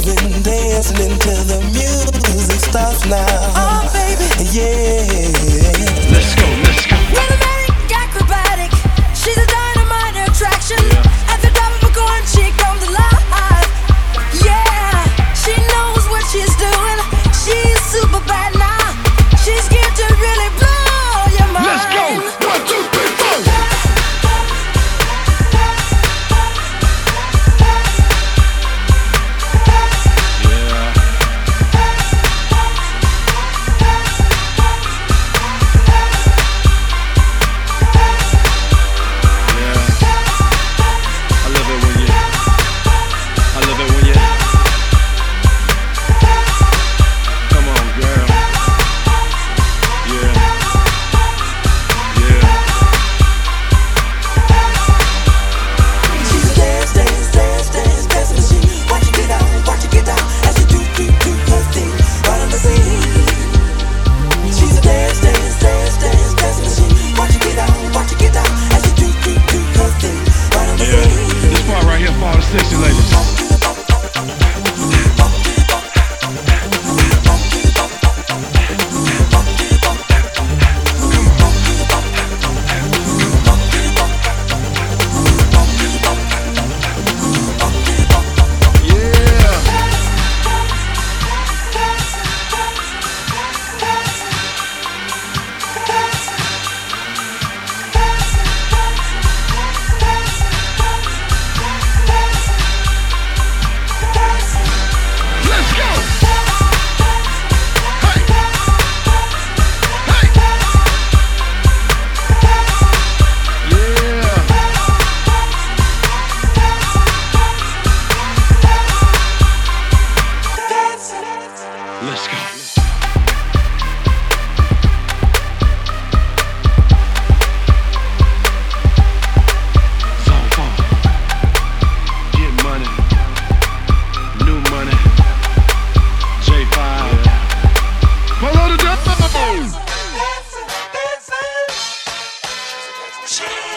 moving, dancing until the music stops now. Oh, baby. Yeah. Let's go, let's go. Rhythmic, acrobatic. She's a dynamite attraction. Yeah. At the top of a coin, she comes alive. Yeah, she knows what she's doing. She's super bad now. She's here to really blow your mind. Let's go. 1, 2, 3, 4. Sexy ladies. Let's go. Zone 4. Get money. New money. J5. Follow the dance.